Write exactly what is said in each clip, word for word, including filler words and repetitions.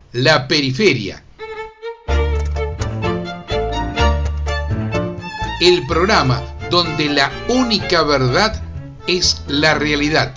La Periferia. El programa donde la única verdad es la realidad.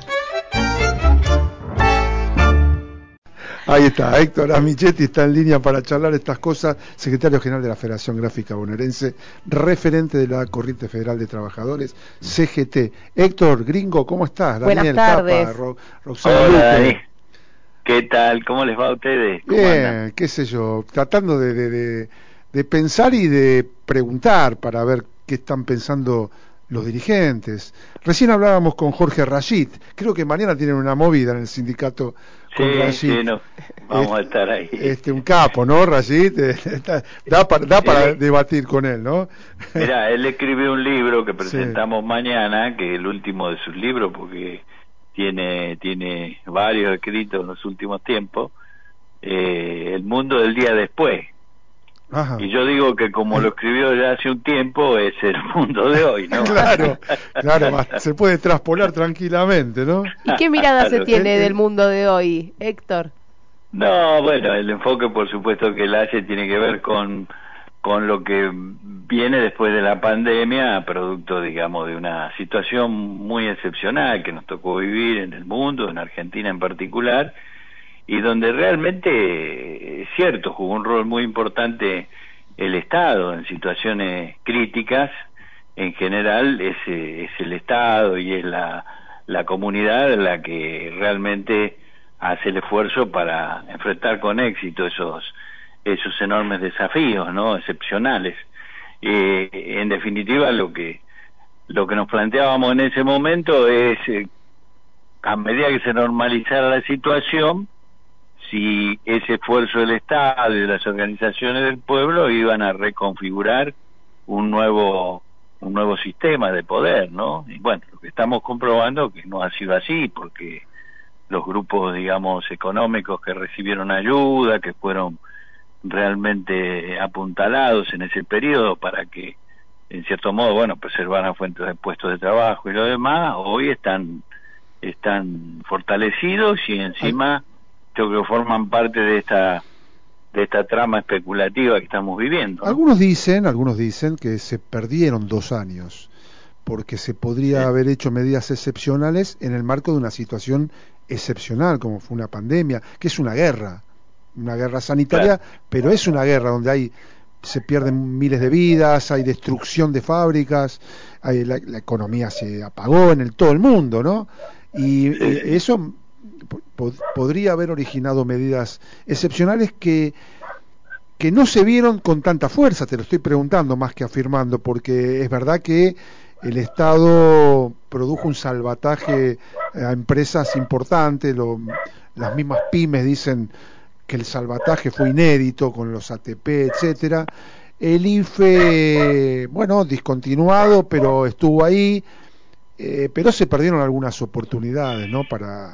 Ahí está, Héctor Amichetti está en línea para charlar estas cosas, secretario general de la Federación Gráfica Bonaerense, referente de la Corriente Federal de Trabajadores, C G T. Héctor, gringo, ¿cómo estás? Buenas Daniel tardes. Capa, Ro Roxana Hola, Luque. Dani. ¿Qué tal? ¿Cómo les va a ustedes? ¿Cómo Bien, andan? qué sé yo, tratando de, de, de, de pensar y de preguntar para ver qué están pensando los dirigentes. Recién hablábamos con Jorge Rashid, creo que mañana tienen una movida en el sindicato con Sí, Rashid. sí, no, vamos este, a estar ahí. Este, un capo, ¿no, Rashid? da para, da para él, debatir con él, ¿no? Mirá, él escribió un libro que Sí. presentamos mañana, que es el último de sus libros, porque tiene, tiene varios escritos en los últimos tiempos, eh, El mundo del día después. Ajá. Y yo digo que como lo escribió ya hace un tiempo, es el mundo de hoy, ¿no? Claro, claro, se puede traspolar tranquilamente, ¿no? ¿Y qué mirada se Claro. tiene del mundo de hoy, Héctor? No, bueno, el enfoque por supuesto que él hace tiene que ver con, con lo que viene después de la pandemia, producto, digamos, de una situación muy excepcional que nos tocó vivir en el mundo, en Argentina en particular, y donde realmente, es cierto, jugó un rol muy importante el Estado en situaciones críticas. En general es, es el Estado y es la, la comunidad la que realmente hace el esfuerzo para enfrentar con éxito esos esos enormes desafíos, ¿no? Excepcionales. Eh, en definitiva, lo que lo que nos planteábamos en ese momento es, eh, a medida que se normalizara la situación, si ese esfuerzo del Estado y de las organizaciones del pueblo iban a reconfigurar un nuevo un nuevo sistema de poder, ¿no? Y bueno, lo que estamos comprobando que no ha sido así, porque los grupos, digamos, económicos que recibieron ayuda, que fueron realmente apuntalados en ese periodo para que, en cierto modo, bueno, preservaran fuentes de puestos de trabajo y lo demás, hoy están están fortalecidos y encima yo creo que forman parte de esta de esta trama especulativa que estamos viviendo, ¿no? Algunos dicen, algunos dicen que se perdieron dos años porque se podría Sí. haber hecho medidas excepcionales en el marco de una situación excepcional como fue una pandemia, que es una guerra, una guerra sanitaria, Claro. pero es una guerra donde hay se pierden miles de vidas, hay destrucción de fábricas, hay, la, la economía se apagó en el todo el mundo, ¿no? Y, Sí, y sí. eso po podría haber originado medidas excepcionales que que no se vieron con tanta fuerza, te lo estoy preguntando más que afirmando, porque es verdad que el Estado produjo un salvataje a empresas importantes, lo, las mismas pymes dicen que el salvataje fue inédito con los A T P, etcétera. El I F E, bueno, discontinuado, pero estuvo ahí, eh, pero se perdieron algunas oportunidades, ¿no? Para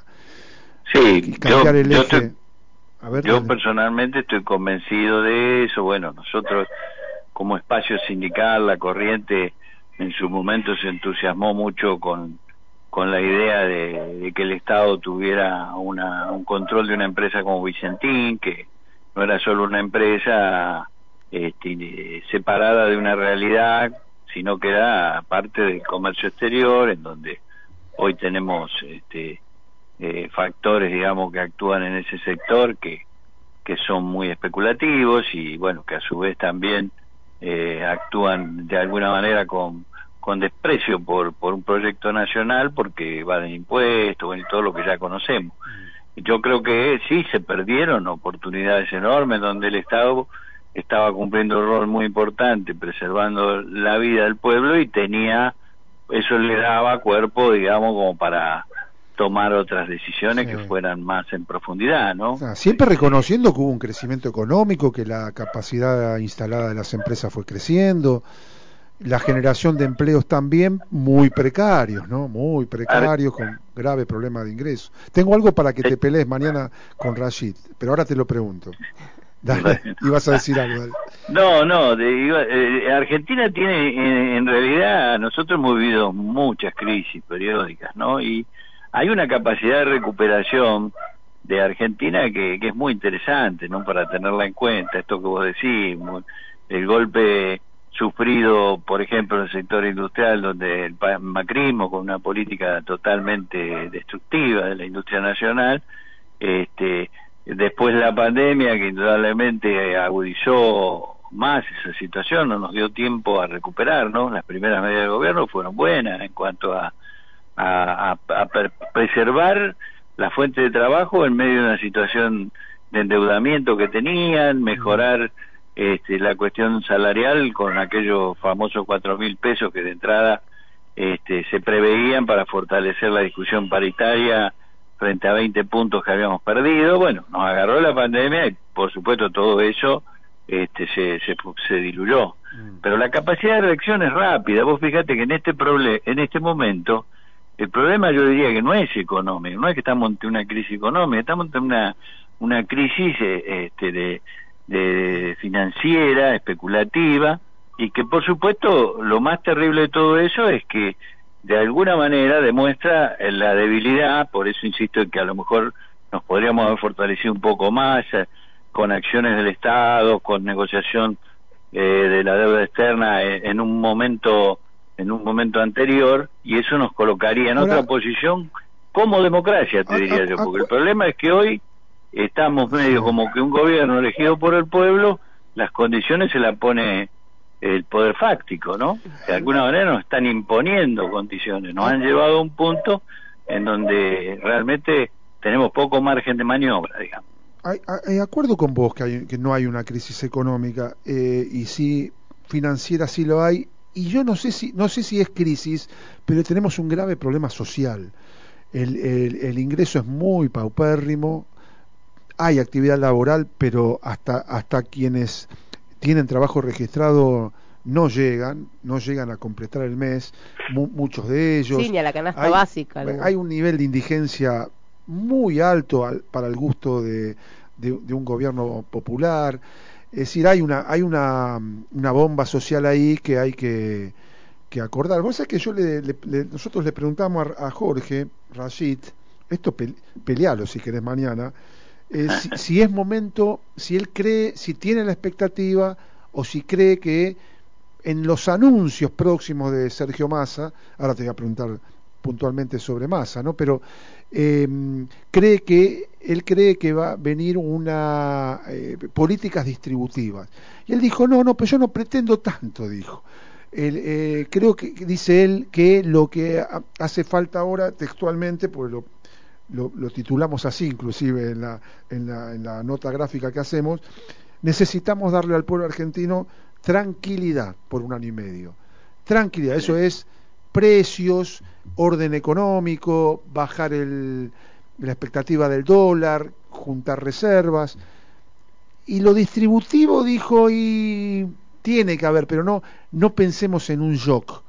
Sí, cambiar yo el yo eje. estoy A ver, yo dale. personalmente estoy convencido de eso. Bueno, nosotros como espacio sindical, la Corriente en su momento se entusiasmó mucho con con la idea de, de que el Estado tuviera una, un control de una empresa como Vicentín, que no era solo una empresa este, separada de una realidad, sino que era parte del comercio exterior, en donde hoy tenemos este, eh, factores, digamos, que actúan en ese sector, que, que son muy especulativos y, bueno, que a su vez también eh, actúan de alguna manera con con desprecio por por un proyecto nacional, porque va de impuestos y todo lo que ya conocemos. Yo creo que sí se perdieron oportunidades enormes donde el Estado estaba cumpliendo un rol muy importante, preservando la vida del pueblo, y tenía, eso le daba cuerpo, digamos, como para tomar otras decisiones Sí. que fueran más en profundidad, ¿no? O sea, siempre Este, reconociendo que hubo un crecimiento económico, que la capacidad instalada de las empresas fue creciendo, la generación de empleos también muy precarios, ¿no? Muy ar- precarios, con grave problema de ingreso. Tengo algo para que te pelees mañana con Rashid, pero ahora te lo pregunto. Dale, bueno. ibas a decir algo, dale. No, no, de, iba- eh, Argentina tiene, en, en realidad, nosotros hemos vivido muchas crisis periódicas, ¿no? Y hay una capacidad de recuperación de Argentina que, que es muy interesante, ¿no? Para tenerla en cuenta, esto que vos decís, el golpe sufrido, por ejemplo, en el sector industrial, donde el macrismo, con una política totalmente destructiva de la industria nacional, este, después de la pandemia, que indudablemente agudizó más esa situación, no nos dio tiempo a recuperar, ¿no? Las primeras medidas del gobierno fueron buenas en cuanto a, a, a, a preservar la fuente de trabajo en medio de una situación de endeudamiento que tenían, mejorar este, la cuestión salarial con aquellos famosos cuatro mil pesos que de entrada este, se preveían para fortalecer la discusión paritaria frente a veinte puntos que habíamos perdido. Bueno, nos agarró la pandemia y por supuesto todo eso este, se, se, se diluyó. Mm. Pero la capacidad de reacción es rápida. Vos fíjate que en este, proble en este momento el problema yo diría que no es económico, no es que estamos ante una crisis económica, estamos ante una, una crisis este, de, de financiera, especulativa, y que por supuesto lo más terrible de todo eso es que de alguna manera demuestra la debilidad, por eso insisto en que a lo mejor nos podríamos haber fortalecido un poco más eh, con acciones del Estado, con negociación eh, de la deuda externa eh, en un momento en un momento anterior, y eso nos colocaría en Ahora, otra posición como democracia, te a, diría a, yo, porque a, el problema es que hoy estamos medio como que un gobierno elegido por el pueblo, las condiciones se las pone el poder fáctico, ¿no? De alguna manera nos están imponiendo condiciones, nos han llevado a un punto en donde realmente tenemos poco margen de maniobra, digamos. De acuerdo con vos que, hay, que no hay una crisis económica, eh, y sí financiera sí lo hay, y yo no sé si no sé si es crisis, pero tenemos un grave problema social. El, el, el ingreso es muy paupérrimo, hay actividad laboral, pero hasta hasta quienes tienen trabajo registrado no llegan, no llegan a completar el mes, mu muchos de ellos. Sí, ni a la canasta hay, básica. Hay un nivel de indigencia muy alto al, para el gusto de, de, de un gobierno popular. Es decir, hay una hay una, una bomba social ahí que hay que, que acordar. Vos sabés que yo le, le, le, nosotros le preguntamos a, a Jorge Rashid, esto pe, pelealo si querés mañana, eh, si, si es momento, si él cree, si tiene la expectativa o si cree que en los anuncios próximos de Sergio Massa, ahora te voy a preguntar puntualmente sobre Massa, ¿no? Pero eh, cree que él cree que va a venir una eh, políticas distributivas. Y él dijo, no, no, pero yo no pretendo tanto, dijo. Él, eh, creo que, dice él, que lo que hace falta ahora textualmente, pues lo, lo, lo titulamos así inclusive en la, en, la, en la nota gráfica que hacemos, necesitamos darle al pueblo argentino tranquilidad por un año y medio. Tranquilidad, eso es precios, orden económico, bajar el, la expectativa del dólar, juntar reservas. Y lo distributivo, dijo, y tiene que haber, pero no no pensemos en un shock.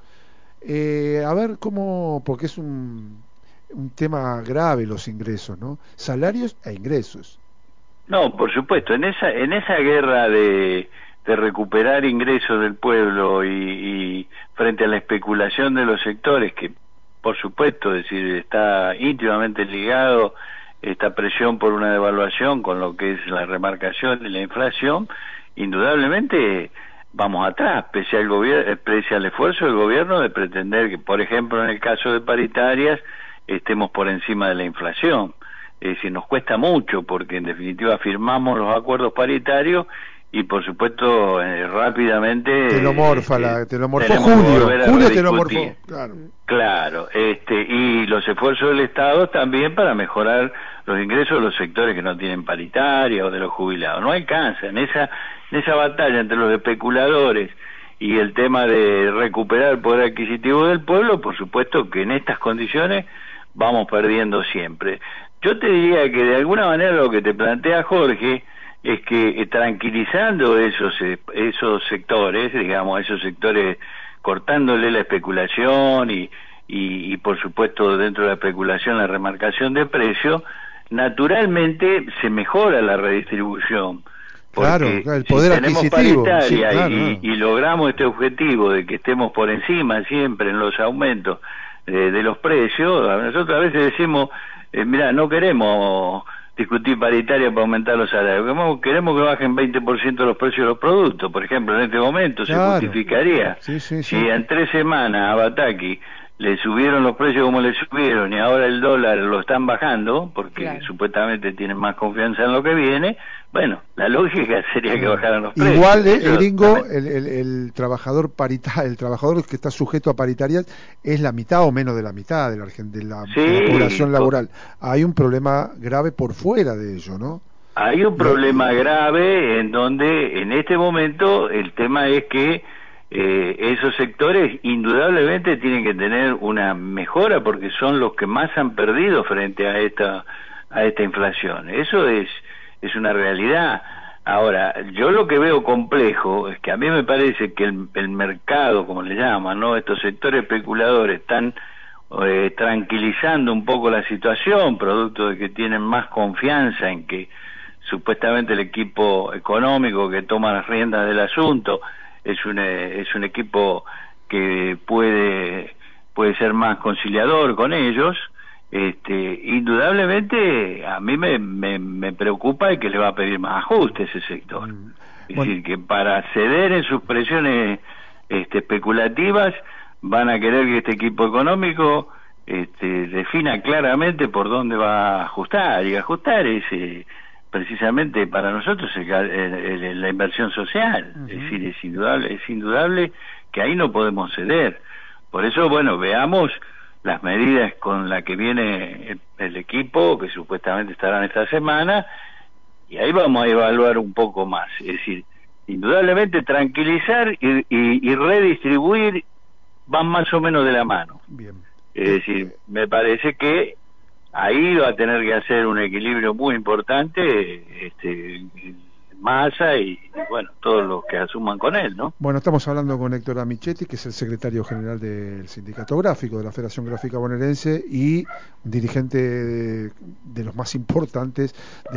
Eh, a ver cómo, porque es un, un tema grave los ingresos, ¿no? Salarios e ingresos. No, por supuesto, en esa en esa guerra de de recuperar ingresos del pueblo y, y frente a la especulación de los sectores, que por supuesto, es decir, está íntimamente ligado esta presión por una devaluación con lo que es la remarcación y la inflación, indudablemente vamos atrás, pese al gobierno, pese al esfuerzo del gobierno de pretender que, por ejemplo, en el caso de paritarias, estemos por encima de la inflación. Es decir, nos cuesta mucho porque en definitiva firmamos los acuerdos paritarios y por supuesto eh, rápidamente te lo morfa eh, la, te lo morfó Julio, Julio te lo morfó, claro. Claro, este y los esfuerzos del Estado también para mejorar los ingresos de los sectores que no tienen paritaria o de los jubilados. No alcanza en esa en esa batalla entre los especuladores y el tema de recuperar el poder adquisitivo del pueblo, por supuesto que en estas condiciones vamos perdiendo siempre. Yo te diría que de alguna manera lo que te plantea Jorge es que eh, tranquilizando esos eh, esos sectores, digamos, esos sectores, cortándole la especulación y, y, y por supuesto dentro de la especulación la remarcación de precios, naturalmente se mejora la redistribución. Claro, el poder si tenemos adquisitivo, paritaria sí, claro, y, claro. y logramos este objetivo de que estemos por encima siempre en los aumentos eh, de los precios, nosotros a veces decimos, eh, mirá, no queremos discutir paritaria para aumentar los salarios. Queremos, queremos que bajen veinte por ciento los precios de los productos, por ejemplo, en este momento Claro. se justificaría. Sí, sí, Si sí. en tres semanas a Bataki le subieron los precios como le subieron y ahora el dólar lo están bajando, porque Claro. supuestamente tienen más confianza en lo que viene, bueno, la lógica sería que bajaran los precios. Igual, eh, Eso gringo, también. el, el, el trabajador parita, el trabajador que está sujeto a paritarias es la mitad o menos de la mitad de la, argen- de la, Sí, de la población co- laboral. Hay un problema grave por fuera de ello, ¿no? Hay un problema grave en donde en este momento el tema es que eh, esos sectores indudablemente tienen que tener una mejora porque son los que más han perdido frente a esta a esta inflación. Eso es es una realidad. Ahora, yo lo que veo complejo es que a mí me parece que el, el mercado, como le llaman, ¿no? Estos sectores especuladores están eh, tranquilizando un poco la situación, producto de que tienen más confianza en que supuestamente el equipo económico que toma las riendas del asunto es un eh, es un equipo que puede puede ser más conciliador con ellos. Este, indudablemente a mí me, me, me preocupa y que le va a pedir más ajuste ese sector. Mm. Es Bueno, decir, que para ceder en sus presiones este, especulativas van a querer que este equipo económico este, defina claramente por dónde va a ajustar, y ajustar es eh, precisamente para nosotros el, el, el, la inversión social. uh-huh. Es decir, es indudable, es indudable que ahí no podemos ceder. Por eso, bueno, veamos las medidas con las que viene el, el equipo, que supuestamente estarán esta semana, y ahí vamos a evaluar un poco más. Es decir, indudablemente tranquilizar y, y, y redistribuir van más o menos de la mano. Bien. Es decir, me parece que ahí va a tener que hacer un equilibrio muy importante, este, Massa y, y bueno, todos los que asuman con él, ¿no? Bueno, estamos hablando con Héctor Amichetti, que es el secretario general del Sindicato Gráfico de la Federación Gráfica Bonaerense y un dirigente de, de los más importantes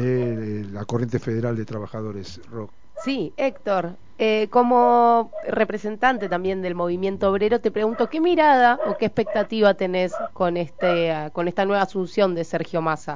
de la corriente federal de trabajadores rock. Sí, Héctor, eh, como representante también del movimiento obrero, te pregunto, ¿qué mirada o qué expectativa tenés con este uh, con esta nueva asunción de Sergio Massa?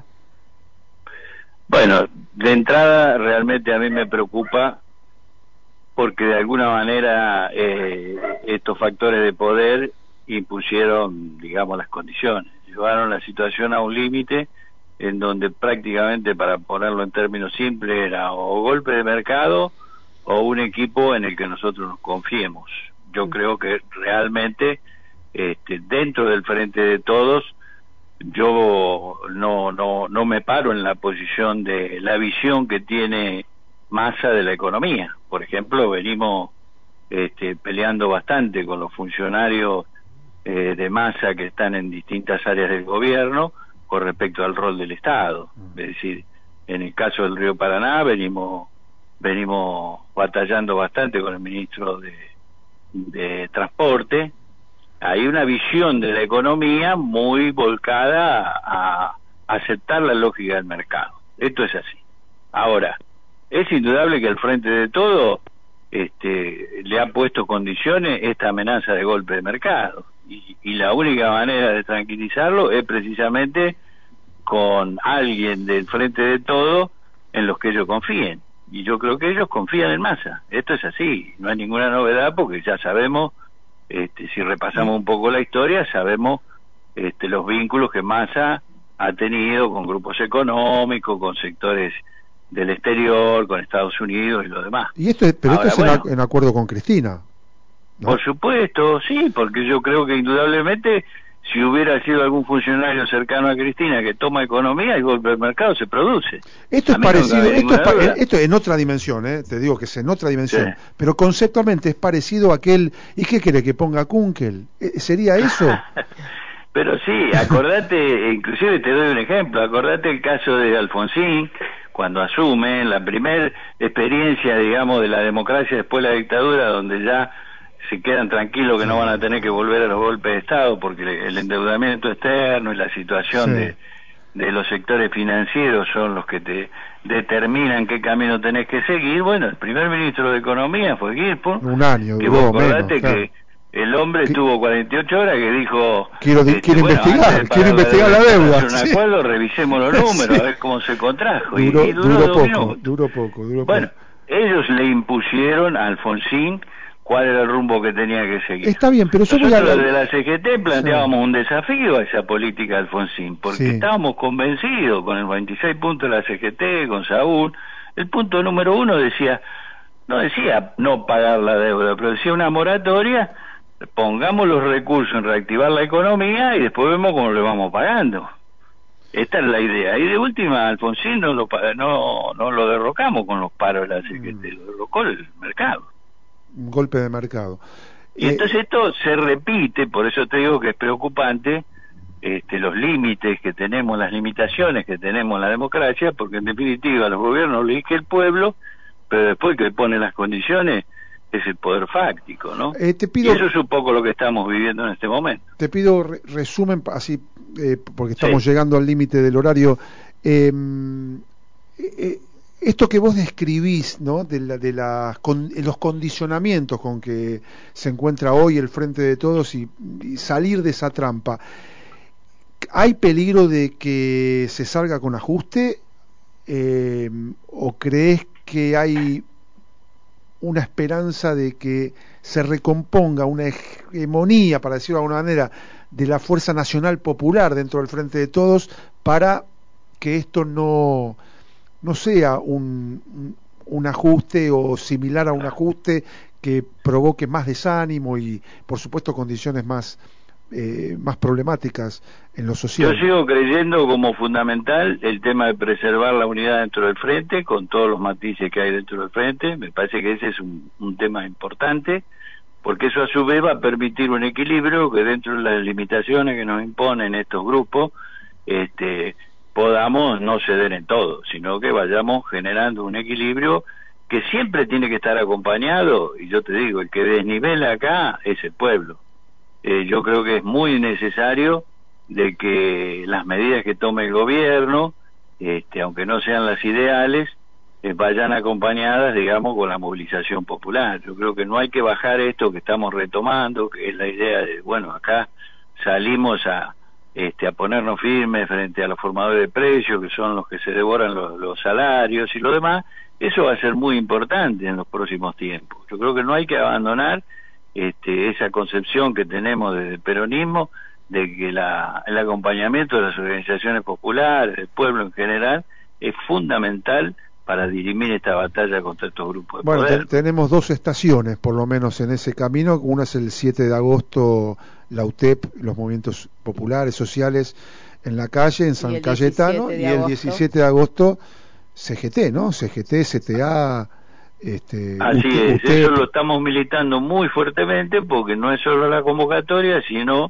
Bueno, de entrada realmente a mí me preocupa porque de alguna manera eh, estos factores de poder impusieron, digamos, las condiciones, llevaron la situación a un límite en donde prácticamente, para ponerlo en términos simples, era o golpe de mercado o un equipo en el que nosotros nos confiemos. Yo creo que realmente este, dentro del frente de todos yo no no no me paro en la posición de la visión que tiene Massa de la economía. Por ejemplo, venimos este, peleando bastante con los funcionarios eh, de Massa que están en distintas áreas del gobierno con respecto al rol del Estado. Es decir, en el caso del Río Paraná venimos venimos batallando bastante con el ministro de, de Transporte. Hay una visión de la economía muy volcada a, a aceptar la lógica del mercado. Esto es así. Ahora, es indudable que al frente de todo este, le ha puesto condiciones esta amenaza de golpe de mercado. Y, y la única manera de tranquilizarlo es precisamente con alguien del frente de todo en los que ellos confíen. Y yo creo que ellos confían en Massa. Esto es así. No hay ninguna novedad porque ya sabemos, este, si repasamos un poco la historia, sabemos este, los vínculos que Massa ha tenido con grupos económicos, con sectores del exterior, con Estados Unidos y lo demás. Y esto es, pero Ahora, esto es bueno, en, en acuerdo con Cristina, ¿no? Por supuesto, sí, porque yo creo que indudablemente si hubiera sido algún funcionario cercano a Cristina que toma economía, el golpe del mercado se produce. Esto es A mí no parecido, cabe esto es, ninguna pa- duda. esto en otra dimensión, ¿eh? Te digo que es en otra dimensión, Sí. pero conceptualmente es parecido a aquel, ¿y qué quiere que ponga Kunkel? ¿Eh, ¿Sería eso? Pero sí, acordate, inclusive te doy un ejemplo, acordate el caso de Alfonsín, cuando asume la primer experiencia, digamos, de la democracia después de la dictadura, donde ya se quedan tranquilos que no van a tener que volver a los golpes de Estado, porque el endeudamiento externo y la situación Sí. de, de los sectores financieros son los que te determinan qué camino tenés que seguir. Bueno, el primer ministro de Economía fue Guilford, Un año que duró vos acordate menos, claro. que El hombre ¿Qué? Tuvo cuarenta y ocho horas que dijo... Quiero, este, quiero bueno, investigar, de quiero investigar la deuda. hacer un Sí. acuerdo, revisemos los números, Sí. a ver cómo se contrajo. Duró, y, y duró, duró dos poco, minutos. duró poco, duró Bueno, poco. ellos le impusieron a Alfonsín cuál era el rumbo que tenía que seguir. Está bien, pero yo Nosotros voy a... desde la C G T planteábamos sí. un desafío a esa política de Alfonsín, porque Sí. estábamos convencidos con el veintiséis puntos de la C G T, con Saúl. El punto número uno decía, no decía no pagar la deuda, pero decía una moratoria, pongamos los recursos en reactivar la economía y después vemos cómo le vamos pagando. Esta es la idea. Y de última, Alfonsín no lo, no, no lo derrocamos con los paros de la C G T, lo derrocó el mercado. Un golpe de mercado. Y eh, entonces esto se repite, por eso te digo que es preocupante, este, los límites que tenemos, las limitaciones que tenemos en la democracia, porque en definitiva los gobiernos lo elige el pueblo, pero después que pone las condiciones es el poder fáctico, ¿no? eh, te pido, y eso es un poco lo que estamos viviendo en este momento. Te pido re resumen, así, eh, porque estamos Sí. llegando al límite del horario. Eh, eh, esto que vos describís, ¿no? De, la, de las con, los condicionamientos con que se encuentra hoy el Frente de Todos y, y salir de esa trampa, ¿hay peligro de que se salga con ajuste? Eh, ¿O crees que hay una esperanza de que se recomponga una hegemonía, para decirlo de alguna manera, de la fuerza nacional popular dentro del Frente de Todos, para que esto no, no sea un, un ajuste o similar a un ajuste que provoque más desánimo y, por supuesto, condiciones más eh, más problemáticas en lo social? Yo sigo creyendo como fundamental el tema de preservar la unidad dentro del frente, con todos los matices que hay dentro del frente. Me parece que ese es un, un tema importante, porque eso a su vez va a permitir un equilibrio que dentro de las limitaciones que nos imponen estos grupos, este, podamos no ceder en todo, sino que vayamos generando un equilibrio que siempre tiene que estar acompañado, y yo te digo, el que desnivela acá es el pueblo. Eh, yo creo que es muy necesario de que las medidas que tome el gobierno, este, aunque no sean las ideales, eh, vayan acompañadas, digamos, con la movilización popular. Yo creo que no hay que bajar esto que estamos retomando, que es la idea de, bueno, acá salimos a, este, a ponernos firmes frente a los formadores de precios, que son los que se devoran los, los salarios y lo demás. Eso va a ser muy importante en los próximos tiempos. Yo creo que no hay que abandonar Este, esa concepción que tenemos desde el peronismo de que la, el acompañamiento de las organizaciones populares, del pueblo en general, es fundamental para dirimir esta batalla contra estos grupos de bueno, poder. Te, tenemos dos estaciones, por lo menos, en ese camino. Una es el siete de agosto, la U T E P, los movimientos populares, sociales, en la calle, en San Cayetano, y el diecisiete de agosto, C G T, ¿no? C G T, C T A... Este, Así usted, es, usted... eso lo estamos militando muy fuertemente, porque no es solo la convocatoria, sino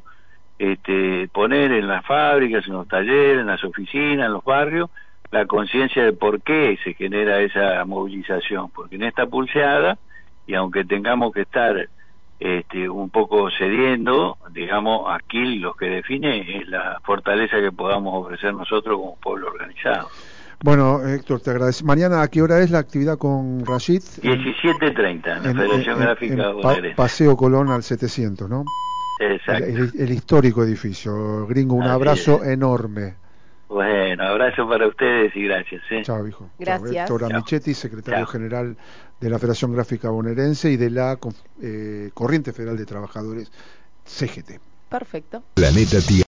este, poner en las fábricas, en los talleres, en las oficinas, en los barrios, la conciencia de por qué se genera esa movilización, porque en esta pulseada, y aunque tengamos que estar este, un poco cediendo, digamos, aquí lo que define es la fortaleza que podamos ofrecer nosotros como pueblo organizado. Bueno, Héctor, te agradezco. Mañana, ¿a qué hora es la actividad con Rashid? diecisiete treinta, en la en, Federación en, Gráfica en pa Bonaerense. Paseo Colón al setecientos, ¿no? Exacto. El, el, el histórico edificio. Gringo, un Así abrazo es. Enorme. Bueno, abrazo para ustedes y gracias. ¿eh? Chao, hijo. Gracias. Chao. Héctor Amichetti, secretario Chao. General de la Federación Gráfica Bonaerense y de la eh, Corriente Federal de Trabajadores, C G T. Perfecto. Planeta Tierra.